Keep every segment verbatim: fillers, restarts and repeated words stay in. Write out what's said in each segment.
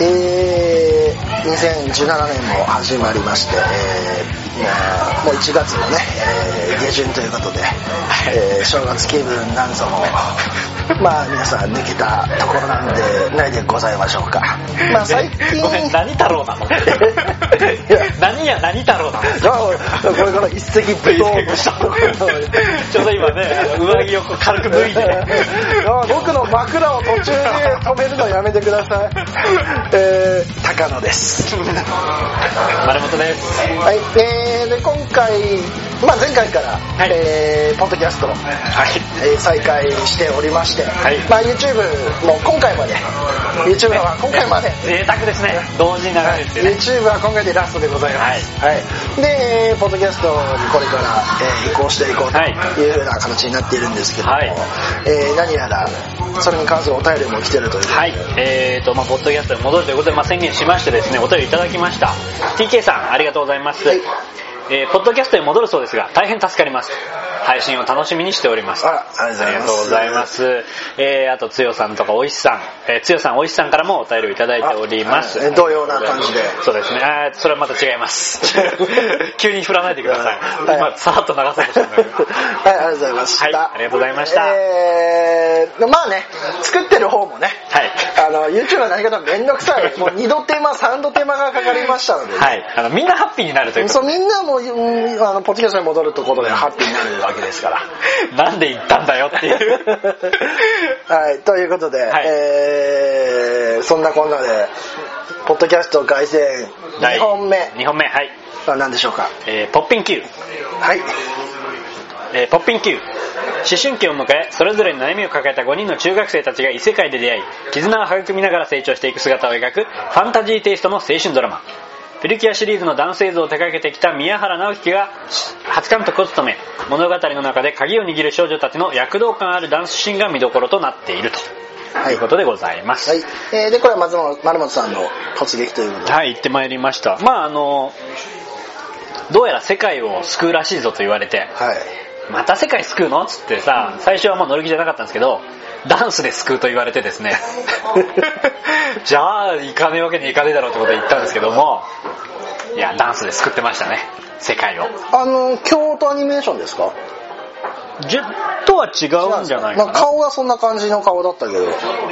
えー、にせんじゅうななねんも始まりまして、えー、もういちがつのね、えー、下旬ということで、えー、正月気分なんぞもまあ皆さん抜けたところなんでないでございましょうか。まあ最近ごめん、何太郎なの何や何太郎なのこれから一石ぶとうとしたところちょうど今ね上着をこう軽く脱いで僕の枕を途中で止めるのやめてください。えー、高野です丸本です。 はい、えー、で今回、まあ、前回から、はい、えー、ポッドキャスト、はい、えー、再開しておりまして、はい、まあ、YouTube も今回まで YouTube は今回まで贅沢ですね、同時に流れてね、 はい、YouTube は今回でラストでございます、はいはい、でポッドキャストにこれから、えー、移行していこうという風な形になっているんですけども、はい、えー、何やらそれに関するお便りも来てるということで、 はい、えーとまあ、ポッドキャストに戻るということで、まあ、宣言しましてですね、お便りいただきました。 ティーケー さんありがとうございます、はい、えー、ポッドキャストに戻るそうですが大変助かります。配信を楽しみにしております。 あら、ありがとうございます。 えー、あとつよさんとかおいしさん、えー、つよさんおいしさんからもお便りをいただいております。 はい、同様な感じで。 そうですね。あ、それはまた違います急に振らないでください、はい、今さーっと流そうとしたんだけどはい、ありがとうございました。 はい、ありがとうございました。 えー、まあね、作ってる方もね、はい、あの YouTube のやり方めんどくさいもうにど手間さんど手間がかかりましたので、ね、 はい、あのみんなハッピーになるということ。 そう、みんなもあのポッドキャストに戻るとことでハッピーになるわけですからなんで言ったんだよっていうはい、ということで、はい、えー、そんなこんなでポッドキャスト凱旋にほんめにほんめ、はい、 あ、何でしょうか。 えー、ポッピン Q、 はい、 えー、ポッピン Q、 思春期を迎えそれぞれに悩みを抱えたごにんの中学生たちが異世界で出会い絆を育みながら成長していく姿を描くファンタジーテイストの青春ドラマ。プリキュアシリーズのダンス映像を手掛けてきた宮原直樹が初監督を務め、物語の中で鍵を握る少女たちの躍動感あるダンスシーンが見どころとなっていると、はい、いうことでございます。 はい、えー、でこれは松本丸本さんの突撃ということで、 はい、行ってまいりました。まああのどうやら世界を救うらしいぞと言われて、はい、また世界救うのっつってさ、最初はもう乗り気じゃなかったんですけど、ダンスで救うと言われてですねじゃあ行かねえわけにいかねえだろうってことで言ったんですけども、いやダンスで救ってましたね、世界を。あの京都アニメーションですか？ じゅとは違うんじゃないかな、 まあ、顔がそんな感じの顔だったけど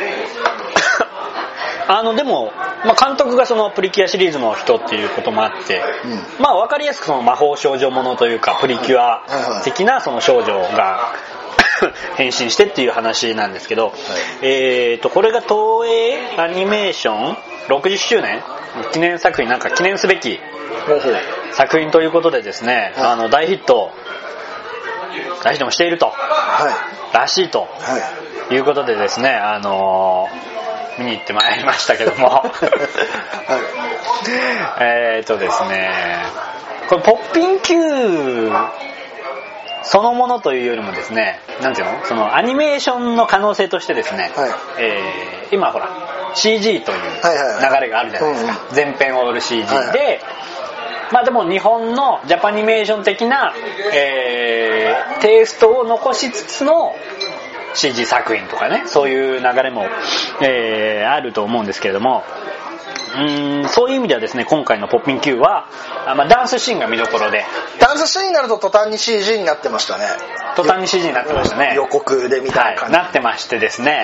あのでも、まあ、監督がそのプリキュアシリーズの人っていうこともあって、うん、まあ分かりやすくその魔法少女ものというかプリキュア的なその少女が変身してっていう話なんですけど、はい、えーとこれが東映アニメーションろくじゅっしゅうねん記念作品、なんか記念すべき作品ということでですね、はい、あの大ヒット大ヒットもしていると、はい、らしいと、はい、いうことでですね、あのー、見に行ってまいりましたけども、はい、えーとですね、これポッピン Qそのものというよりもですね、なんていうの、そのアニメーションの可能性としてですね、はい、えー、今ほら シージー という流れがあるじゃないですか、前編を売る シージー で、はいはい、まあでも日本のジャパニメーション的な、えー、テイストを残しつつの シージー 作品とかね、そういう流れも、えー、あると思うんですけれども、うーん、そういう意味ではですね、今回のポッピン Q はあ、まあ、ダンスシーンが見どころで、 ダンスシーンになると途端に シージー になってましたね。 途端に シージー になってましたね。 予告で見た感じ、 はい、なってましてですね、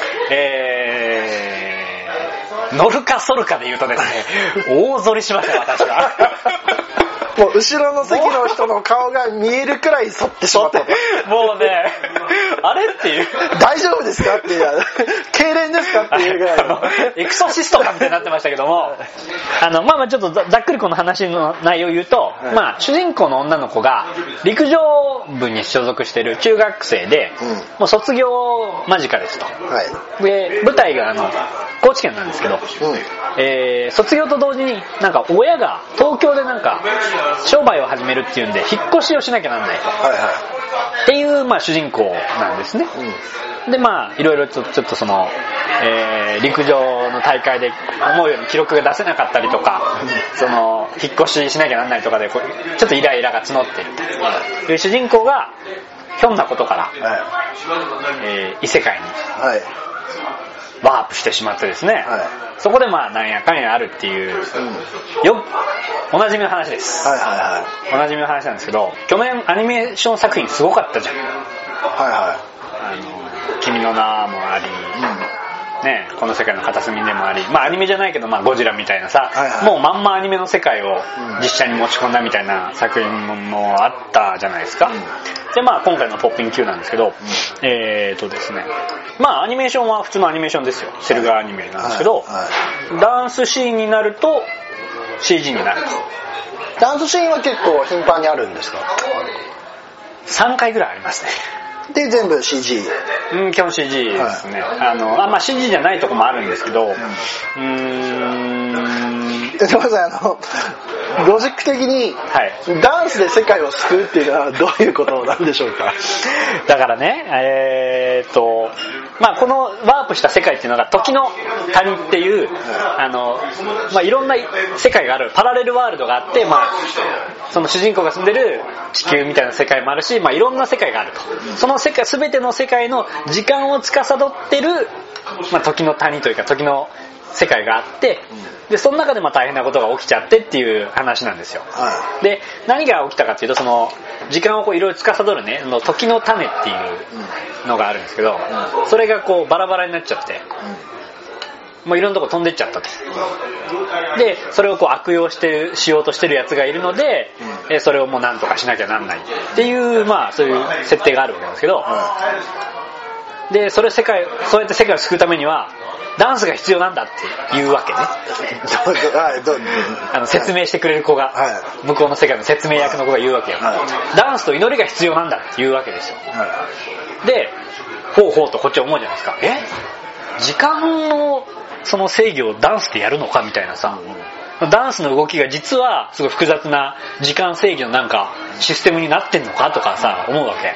えー、乗るか反るかで言うとですね大反りしました私はもう後ろの席の人の顔が見えるくらい反ってしまったもうねあれっていう大丈夫ですかっていう痙攣ですかっていうぐらいのエクソシストかみたいになってましたけどもあのまあまあちょっとざっくりこの話の内容を言うと、はい、まあ主人公の女の子が陸上部に所属している中学生で、うん、もう卒業間近ですと、はい、で舞台があの高知県なんですけど、うん、えー、卒業と同時になんか親が東京でなんか商売を始めるっていうんで引っ越しをしなきゃなんないと、はいはい、っていうまあ主人公なんですね、うん、でまあいろいろちょ、ちょっとその、えー、陸上の大会で思うように記録が出せなかったりとか、うん、その引っ越ししなきゃなんないとかでこうちょっとイライラが募っているという主人公がひょんなことから、はい、えー、異世界に、はい、 ワープしてしまってですね、はい、そこでまあなんやかんやあるっていう、うん、よおなじみの話です、はいはいはい、おなじみの話なんですけど、去年アニメーション作品すごかったじゃん。はいはい、あの君の名もあり、うんね、この世界の片隅でもあり、まあアニメじゃないけど、まあゴジラみたいなさ、はいはい、もうまんまアニメの世界を実写に持ち込んだみたいな作品もあったじゃないですか、うん、でまあ今回のポッピン Q なんですけど、うん、えーとですね、まあアニメーションは普通のアニメーションですよ、セルガーアニメなんですけど、はいはい、ダンスシーンになると シージー になると。 ダンスシーンは結構頻繁にあるんですか？ さんかいぐらいありますね。 で全部 シージー？ うん、基本 シージー ですね、はい、あのあまあ シージー じゃないとこもあるんですけど、うん、うーんでもさ、あのロジック的に、はい、ダンスで世界を救うっていうのはどういうことなんでしょうか？ だからね、えー、っとまあこのワープした世界っていうのが時の谷っていう、あのまあいろんな世界があるパラレルワールドがあって、まあその主人公が住んでる地球みたいな世界もあるし、まあいろんな世界があると。その世界全ての世界の時間を司ってる、まあ時の谷というか時の世界があって、でその中でまあ大変なことが起きちゃってっていう話なんですよ、はい、で何が起きたかっていうと、その時間をこういろいろ司るね、時の種っていうのがあるんですけど、うん、それがこうバラバラになっちゃって、うん、もういろんなとこ飛んでっちゃったと、うん、でそれをこう悪用してしようとしてるやつがいるので、うん、それをもうなんとかしなきゃなんないっていう、まあそういう設定があるわけなんですけど、うん、でそれ世界そうやって世界を救うためにはダンスが必要なんだっていうわけねあの説明してくれる子が、はい、向こうの世界の説明役の子が言うわけよ、はい、ダンスと祈りが必要なんだっていうわけですよ、はい、でほうほうとこっちは思うじゃないですか。え時間のその制御をダンスでやるのかみたいなさ、うん、ダンスの動きが実はすごい複雑な時間制御のなんかシステムになってんのかとかさ思うわけ、うん、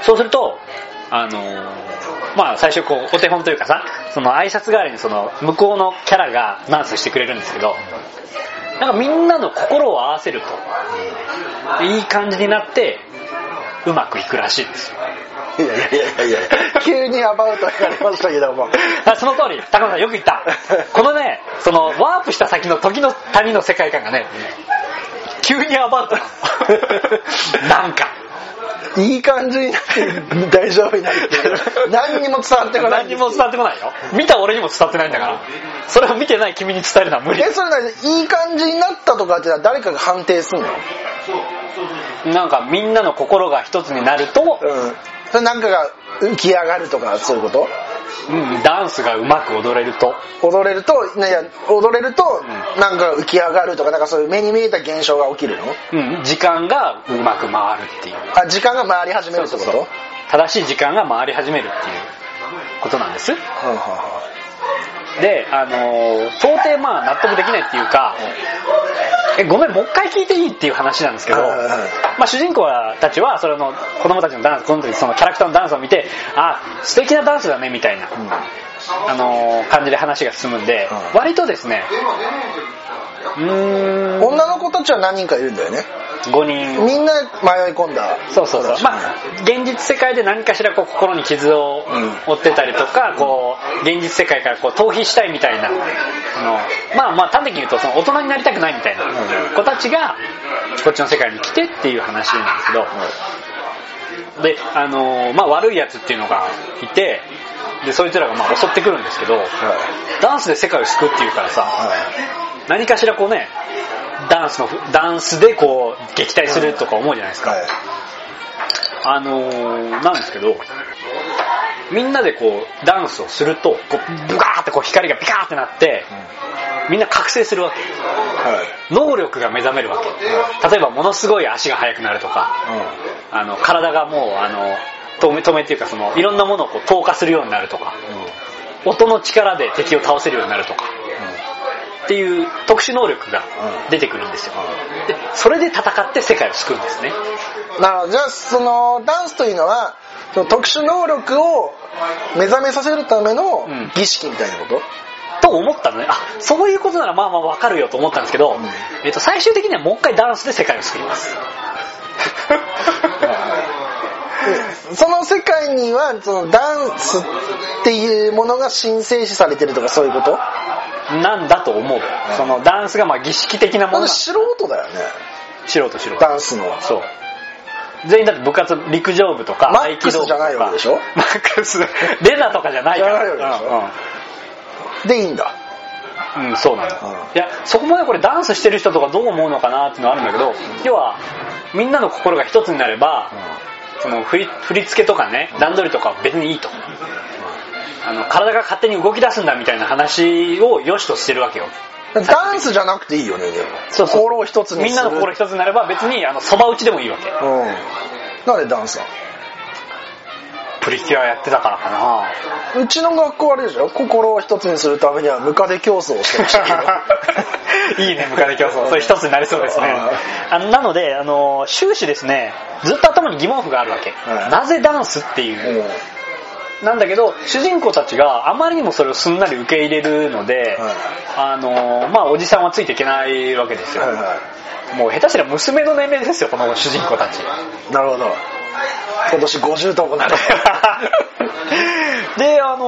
そうするとあのーまあ最初こうお手本というかさ、その挨拶代わりにその向こうのキャラがダンスしてくれるんですけど、なんかみんなの心を合わせるといい感じになってうまくいくらしいですよ。 いやいやいやいや急にアバウト言われましたけどもその通り、高野さんよく言った。このね、そのワープした先の時の谷の世界観がね、急にアバウトなのなんかいい感じになって大丈夫になって何にも伝わってこない。 何にも伝わってこないよ。見た俺にも伝わってないんだから。それを見てない君に伝えるのは無理。 え、それいい感じになったとかって誰かが判定すんの？なんかみんなの心が一つになると、うん、 それなんかが浮き上がるとかそういうこと？ うん、ダンスがうまく踊れると踊れるといや踊れると、うん、なんか浮き上がるとかなんかそういう目に見えた現象が起きるの？ うん、時間がうまく回るっていう。 あ、時間が回り始めるってこと？そうそうそう、 正しい時間が回り始めるっていうことなんです。はあはあ、で、あのー、到底まあ納得できないっていうか、えごめんもう一回聞いていいっていう話なんですけど、はいはいはい、まあ主人公たちはそれの子供たちのダンス、この時そのキャラクターのダンスを見て、あ、素敵なダンスだねみたいな、うん、あのー、感じで話が進むんで、うん、割とですね、うーん、 女の子たちは何人かいるんだよね。 ごにんみんな迷い込んだ。 そうそうそう、まあ現実世界で何かしらこう心に傷を負ってたりとか、うん、こう現実世界からこう逃避したいみたいな、あのまあまあ端的に言うとその大人になりたくないみたいな子たちがこっちの世界に来てっていう話なんですけど、うん、であのまあ悪いやつっていうのがいて、でそいつらがまあ襲ってくるんですけど、はい、ダンスで世界を救うっていうからさ、はい、何かしらこうね、ダンスのダンスでこう撃退するとか思うじゃないですか、はい、あのー、なんですけど、みんなでこうダンスをするとこうブガーってこう光がピカーってなって、うん、みんな覚醒するわけ、はい、能力が目覚めるわけ、はい、例えばものすごい足が速くなるとか、うん、あの体がもうあの止め止めっていうかそのいろんなものをこう透過するようになるとか、うん、音の力で敵を倒せるようになるとか、っていう特殊能力が出てくるんですよ、うん、でそれで戦って世界を救うんですね。 なるほど。じゃあそのダンスというのはその特殊能力を目覚めさせるための儀式みたいなこと、うん、 と思ったのね。あ、そういうことならまあまあ分かるよと思ったんですけど、うん、えーと、最終的にはもう一回ダンスで世界を救いますその世界にはそのダンスっていうものが神聖視されてるとかそういうことなんだと思う。そのダンスがまあ儀式的なもの。 素人だよね。 素人素人。 ダンスの。 そう。全員だって部活陸上部とかマックスじゃないわけでしょ。 マックスレナとかじゃないから。 じゃないわけでしょ。うんうん、でいいんだ。 うん、そうなんだ、うん、いやそこまでこれダンスしてる人とかどう思うのかなっていうのはあるんだけど、要はみんなの心が一つになれば、うん、その振り、振り付けとかね段取りとか別にいいと、うん、あの体が勝手に動き出すんだみたいな話を良しとしてるわけよ。 ダンスじゃなくていいよね。でもそうそう心を一つにする、 みんなの心一つになれば別にあのそば打ちでもいいわけ、 うん、なんでダンスなの？ プリキュアやってたからかな。うちの学校あれでしょ、心を一つにするためにはムカデ競争をしてましたけどいいね、ムカデ競争、それ一つになりそうですね。あのなのであの終始ですねずっと頭に疑問符があるわけ、はい、なぜダンスっていう、うん、なんだけど主人公たちがあまりにもそれをすんなり受け入れるので、はい、あのまあおじさんはついていけないわけですよ、はいはい、もう下手したら娘の年齢ですよこの主人公たち。 なるほど、今年ごじゅうともなるであのー、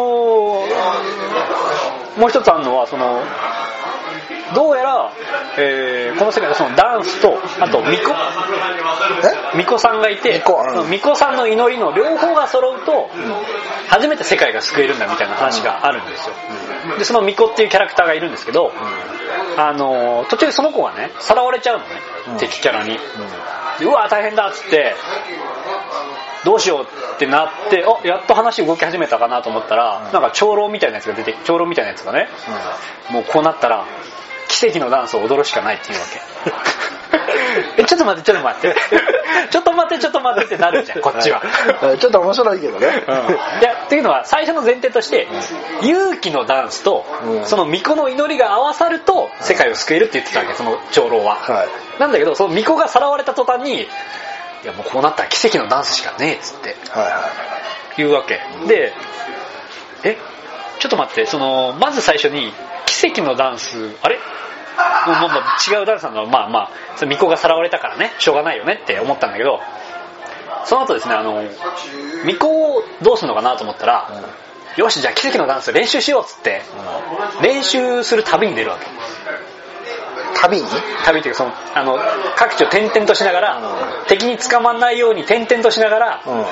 もう一つあるのはそのどうやら、えー、この世界でそのダンスとあと巫女巫女さんがいて巫女さんの祈りの両方が揃うと初めて世界が救えるんだみたいな話があるんですよ。でその巫女っていうキャラクターがいるんですけど、あのー、途中でその子がねさらわれちゃうのね、敵キャラに。でうわ大変だっつってどうしようってなって、あやっと話動き始めたかなと思ったら、うん、なんか長老みたいなやつが出て長老みたいなやつがね、うん、もうこうなったら奇跡のダンスを踊るしかないっていうわけえちょっと待ってちょっと待ってちょっと待ってちょっと待ってってなるじゃんこっちはちょっと面白いけどね、 うん、いやっていうのは最初の前提として、うん、勇気のダンスと、うん、その巫女の祈りが合わさると世界を救えるって言ってたわけその長老は、はい、なんだけどその巫女がさらわれた途端にいやもうこうなったら奇跡のダンスしかねえっつって、はいはい、言うわけで、えちょっと待ってそのまず最初に奇跡のダンスあれもうもう違うダンスなのはまあまあ巫女がさらわれたからねしょうがないよねって思ったんだけど、その後ですねあの巫女をどうするのかなと思ったら、うん、よしじゃあ奇跡のダンス練習しようっつって、うん、練習する旅に出るわけ。 旅に旅っていうかそのあの各地を転々としながら、うん、敵に捕まんないように転々としながら、うん、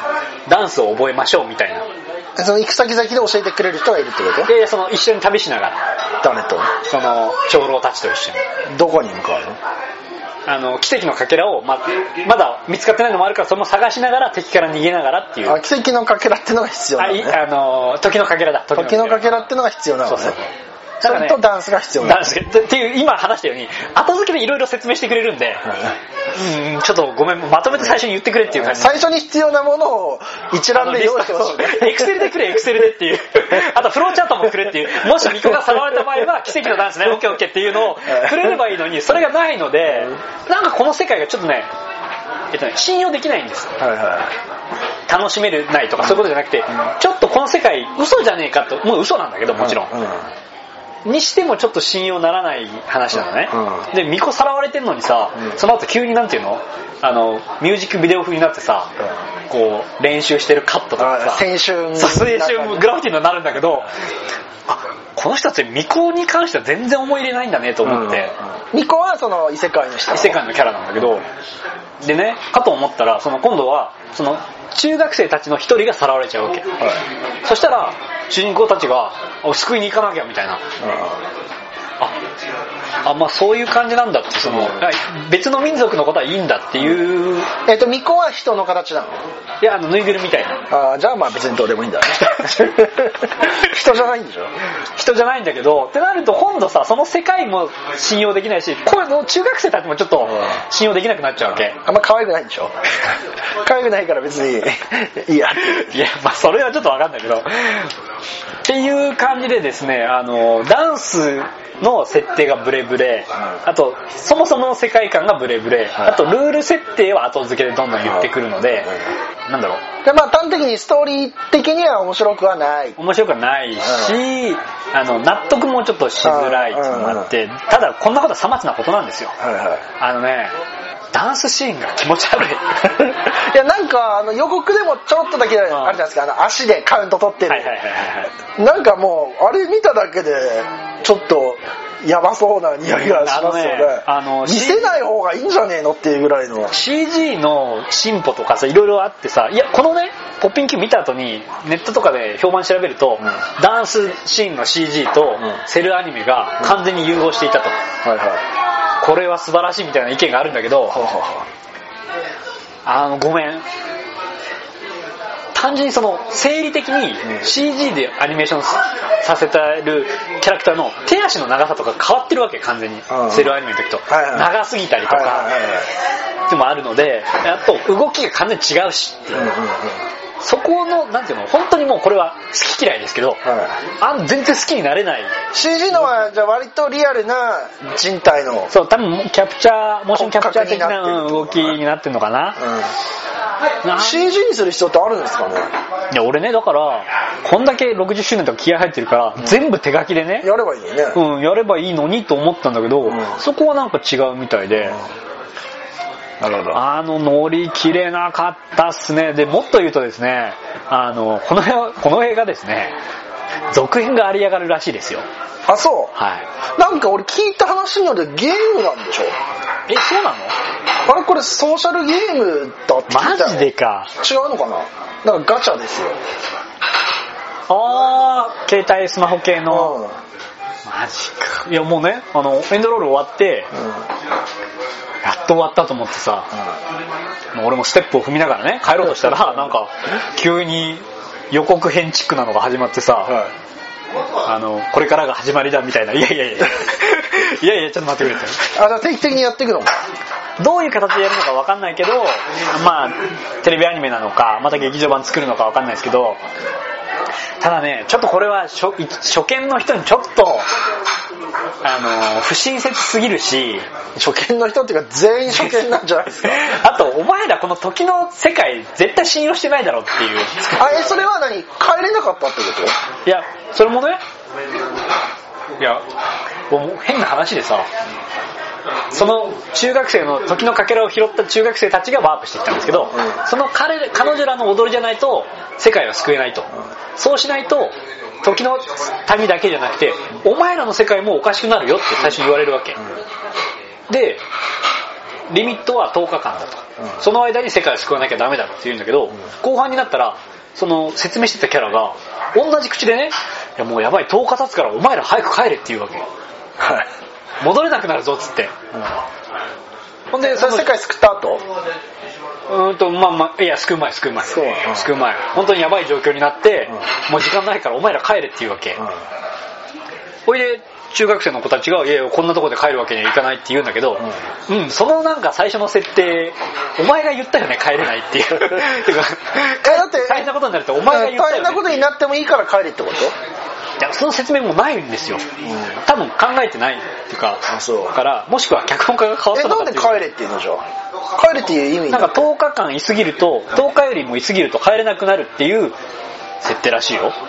ダンスを覚えましょうみたいな。 その行く先々で教えてくれる人がいるってこと？ いやいやその一緒に旅しながら。 誰と？ その長老たちと一緒に。 どこに向かうの？ あの奇跡のかけらを ま, まだ見つかってないのもあるからそれも探しながら敵から逃げながらっていう。 あ奇跡のかけらってのが必要なのね。 あ, あの時のかけらだ。 時のかけらってのが必要なのね。そうそうそれとダンスが必要なの、ね、ダンスっていう今話したように後付けでいろいろ説明してくれるんで、うん、うんちょっとごめんまとめて最初に言ってくれっていう感じ。 最初に必要なものを一覧で用意してほしいね。 エクセルでくれエクセルでっていうあとフローチャートもくれっていうもし巫女がさらわれた場合は奇跡のダンスねオッケーオッケーっていうのをくれればいいのにそれがないのでなんかこの世界がちょっとね、えっとね信用できないんです、はいはい、楽しめるないとかそういうことじゃなくて、うん、ちょっとこの世界嘘じゃねえかともう嘘なんだけどもちろん、うんうんにしてもちょっと信用ならない話なのね、うん、で巫女さらわれてんのにさ、うん、その後急になんていうのあのミュージックビデオ風になってさ、うん、こう練習してるカットとかさ青春青春グラフィティになるんだけどあこの人たち巫女に関しては全然思い入れないんだねと思って、 うん、巫女はその異世界の人異世界のキャラなんだけどでねかと思ったらその今度はその中学生たちの一人がさらわれちゃうわけ、はい、そしたら主人公たちが救いに行かなきゃみたいな、うん、ああまあそういう感じなんだってその、うん、別の民族のことはいいんだっていう、うん、 えっと巫女は人の形なの？ いやあのぬいぐるみみたいな。 あじゃあまあ別にどうでもいいんだね人じゃないんでしょ？ 人じゃないんだけどってなると今度さその世界も信用できないしこの中学生たちもちょっと信用できなくなっちゃうわけ。 あんま可愛くないんでしょ？可愛くないから別にいいやっていやまあそれはちょっと分かんないけどっていう感じでですねあのダンスの設定がブレブレ、あとそもそもの世界観がブレブレ、あとルール設定は後付けでどんどん言ってくるので、なんだろうでまあ端的にストーリー的には面白くはない面白くはないし、あの納得もちょっとしづらいっていうのがあって、ただこんなことはさまつなことなんですよ。あのねダンスシーンが気持ち悪い。 いやなんかあの予告でもちょっとだけあるじゃないですか、あの足でカウント取ってる、はいはいはいはい、なんかもうあれ見ただけでちょっとやばそうな匂いがしますよね。あの見せない方がいいんじゃねえのっていうぐらいのシージー の進歩とかさいろいろあってさ、いやこのねポッピン Q 見た後にネットとかで評判調べると、うん、ダンスシーンの シージー とセルアニメが完全に融合していたと、うんはいはい、これは素晴らしいみたいな意見があるんだけど、あのごめん、単純にその生理的に シージー でアニメーションさせてるキャラクターの手足の長さとか変わってるわけ、完全にセルアニメの時と長すぎたりとかでもあるので、あと動きが完全に違うし、そこのなんていうの、本当にもうこれは好き嫌いですけど、あん全然好きになれない。 シージー のはじゃあ割とリアルな人体の、 そう多分キャプチャーモーションキャプチャー的な動きになってるのかな、 うん、シージー にする必要ってあるんですかね。 いや俺ねだからこんだけろくじゅっしゅうねんとか気合入ってるから、うん、全部手書きでねやればいいのね、 うん、やればいいのにと思ったんだけど、うん、そこはなんか違うみたいで、うん、なるほど。あのノリ綺麗なかったっすね。でもっと言うとですね、あのこのこの映画ですね、続編がありやがるらしいですよ。 あ、そう。 はい。 なんか俺聞いた話によってゲームなんでしょ。 え、そうなの？ あれこれソーシャルゲームだって聞いた。 マジでか。 違うのかな。なんかガチャですよ。 あー、携帯スマホ系の。うん、マジか。いやもうね、あのエンドロール終わって、うん、やっと終わったと思ってさ、うん、俺もステップを踏みながらね帰ろうとしたらなんか急に予告編チックなのが始まってさ、はい、あのこれからが始まりだみたいな、いやいやいやいやいやちょっと待ってくれって。 あ、じゃあ定期的にやっていくのか。 どういう形でやるのか分かんないけど、まあテレビアニメなのかまた劇場版作るのか分かんないですけど、ただねちょっとこれは 初, 初見の人にちょっとあの不親切すぎるし、 初見の人っていうか全員初見なんじゃないですか。 あとお前らこの時の世界絶対信用してないだろっていう。 あえそれは何、帰れなかったってこと？ いやそれもね、いやもう変な話でさ、その中学生の時のかけらを拾った中学生たちがワープしてきたんですけど、うん、その 彼, 彼女らの踊りじゃないと世界は救えないと、うん、そうしないと時の民だけじゃなくてお前らの世界もおかしくなるよって最初に言われるわけ、うん、でリミットはとおかかんだと、うん、その間に世界を救わなきゃダメだって言うんだけど、うん、後半になったらその説明してたキャラが同じ口でね、いやもうやばいとおか経つからお前ら早く帰れって言うわけ、はい、戻れなくなるぞっつって、うん、ほんでその世界救った後うーんとまあまあいや救う前救う前救う、うん、救う前本当にやばい状況になって、うん、もう時間ないからお前ら帰れって言うわけ、うん、ほいで中学生の子たちがいやいやこんなとこで帰るわけにはいかないって言うんだけど、うん、うん、そのなんか最初の設定お前が言ったよね帰れないっていうてかえだって大変なことになるとお前が言ったよね、 大変なことになってもいいから帰れってこと？ いやその説明もないんですよ、うん、多分考えてないっていうか、あそうからもしくは脚本家が変わったのかっていう。 えなんで帰れっていうのじゃ帰れっていう意味なんかとおかかんいすぎるととおかよりもいすぎると帰れなくなるっていう設定らしいよ。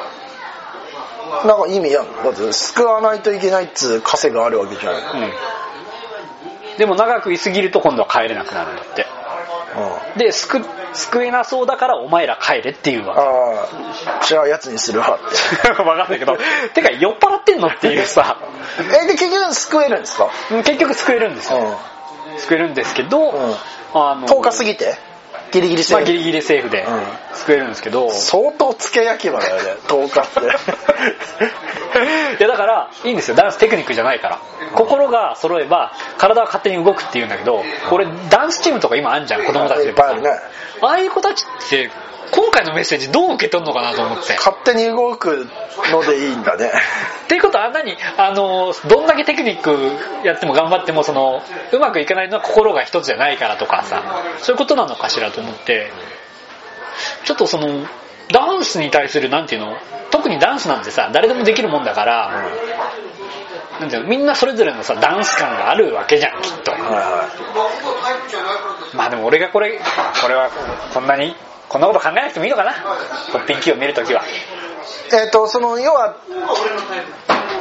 なんか意味やんだって救わないといけないっつう稼があるわけじゃない、うん、 でも長くいすぎると今度は帰れなくなるんだって、うん、で 救, 救えなそうだからお前ら帰れっていうわけ。 ああじゃあやつにするわって分かんないけどてか酔っ払ってんのっていうさえで結局救えるんですか？ 結局救えるんですよ、うん、救えるんですけど、うん、あのとおか過ぎてギリギリセーフ、 まあ、ギリギリセーフで救えるんですけど、うん、 相当つけ焼き場だよねとおかっていやだからいいんですよダンステクニックじゃないから、うん、心が揃えば体は勝手に動くっていうんだけど、これダンスチームとか今あんじゃん子供たちで、 いっぱいあるね、 ああいう子たちって今回のメッセージどう受け取るのかなと思って。 勝手に動くのでいいんだねっていうことはあんなにあのどんだけテクニックやっても頑張ってもそのうまくいかないのは心が一つじゃないからとかさ、そういうことなのかしらと思って、ちょっとそのダンスに対するなんていうの、特にダンスなんてさ誰でもできるもんだから、うん、なんていうのみんなそれぞれのさダンス感があるわけじゃんきっと、はいはい、まあでも俺がこれこれはこんなにこんなこと考えなくてもいいのかな、ポッピンキーを見るときは。 えっとその要は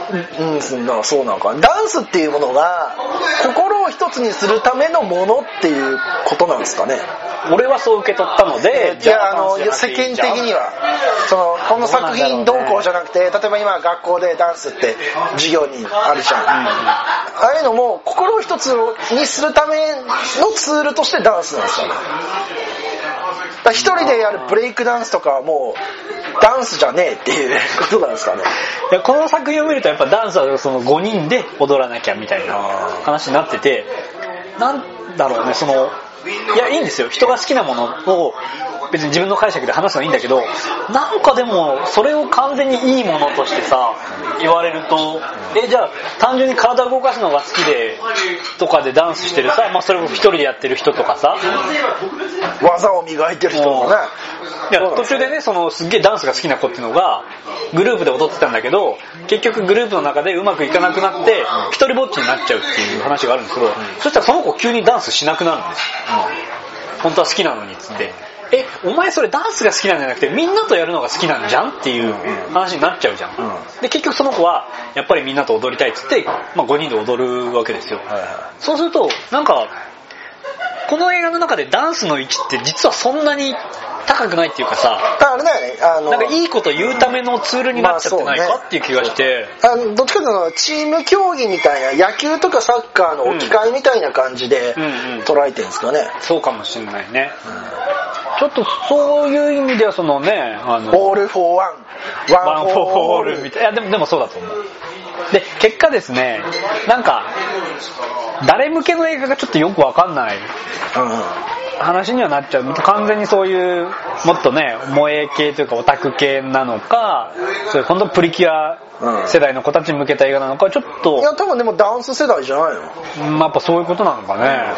うん、そうなのか。ダンスっていうものが心を一つにするためのものっていうことなんですかね。 俺はそう受け取ったので、 いや、あの世間的にはそのこの作品どうこうじゃなくて、例えば今学校でダンスって授業にあるじゃん、うん、ああいうのも心を一つにするためのツールとしてダンスなんですよね。だ一人でやるブレイクダンスとかはもうダンスじゃねえっていうことなんですかね。 いや、この作品を見るとやっぱダンスはそのごにんで踊らなきゃみたいな話になってて、なんだろうね、そのいやいいんですよ、人が好きなものを別に自分の解釈で話すのはいいんだけど、なんかでもそれを完全にいいものとしてさ言われると、えじゃあ単純に体を動かすのが好きでとかでダンスしてるさ、まあ、それを一人でやってる人とかさ、 技を磨いてる人もね、 いや途中でね、そのすっげえダンスが好きな子っていうのがグループで踊ってたんだけど、結局グループの中でうまくいかなくなって一人ぼっちになっちゃうっていう話があるんですけど、そしたらその子急にダンスしなくなるんですよ、うん、本当は好きなのにっつって、えお前それダンスが好きなんじゃなくてみんなとやるのが好きなんじゃんっていう話になっちゃうじゃん、うん、で結局その子はやっぱりみんなと踊りたいっつって、まあ、ごにんで踊るわけですよ、はいはい、そうするとなんかこの映画の中でダンスの位置って実はそんなに高くないっていうかさ、 あれだよね、あのなんかいいこと言うためのツールになっちゃってないかっていう気がして、 まあね、あのどっちかというとチーム競技みたいな、野球とかサッカーの置き換えみたいな感じで捉えてるんですかね、うんうんうん、 そうかもしれないね、うん、ちょっとそういう意味ではそのね、あのオールフォーワンワンフォーオールみたいな、いやでもでもそうだと思う。で結果ですね、なんか誰向けの映画がちょっとよくわかんない、うん話にはなっちゃう。完全にそういうもっとね萌え系というかオタク系なのか、そういう本当プリキュア世代の子たちに向けた映画なのか、ちょっと、 いや多分でもダンス世代じゃないの、 うん、やっぱそういうことなのかね、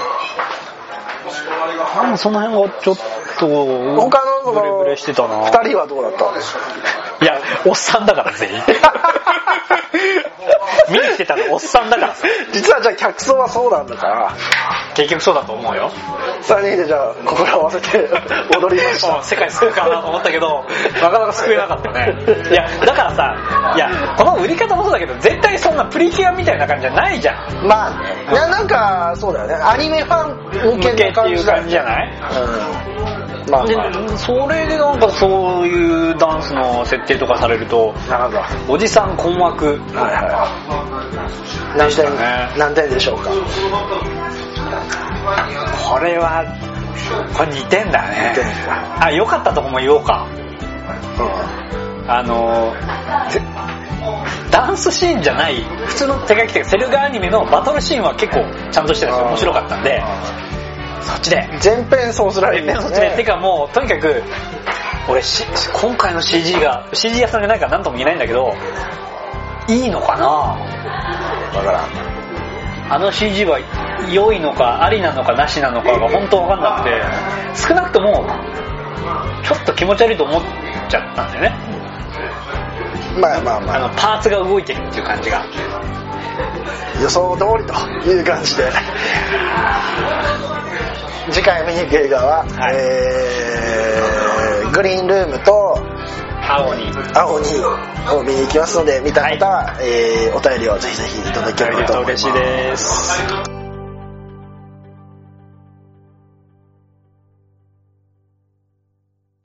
うん、その辺がちょっと他のブレブレしてたな。 ふたりはどうだった？ いやおっさんだから全員見に来てたのおっさんだからさ。 実はじゃあ客層はそうなんだから結局そうだと思うよ。 さんにんでじゃあ心合わせて踊りました世界救うかなと思ったけどなかなか救えなかったね。いやだからさ、いやこの売り方もそうだけど絶対そんなプリキュアみたいな感じじゃないじゃん。 まあね、いやなんかそうだよね、アニメファン向けっていう感じじゃない、うん、まあ、まあ、 でそれでなんかそういうダンスの設定とかされるとなんかおじさん困惑、はいはい、何点、ね、何点でしょうか。 これはこれにてんだね。あ、良かったとこも言おうか、うん、あのダンスシーンじゃない普通の手書きというかセルガアニメのバトルシーンは結構ちゃんとしてるんですよ。面白かったんでそっちで全編ソースライン、 ね、全編そっちでてかもうとにかく俺し今回の シージー が シージー 屋さんじゃないから何とも言えないんだけどいいのかな、 わからん。 あの シージー は良いのかありなのかなしなのかが本当分かんなくて、少なくともちょっと気持ち悪いと思っちゃったんだよね。 まあまあまあ、 あのパーツが動いてるっていう感じが予想通りという感じで次回見に行く映画は、はい、えー、グリーンルームと青に青にを見に行きますので、見た方は、はい、えー、お便りをぜひぜひいただければと思います。 嬉しいです。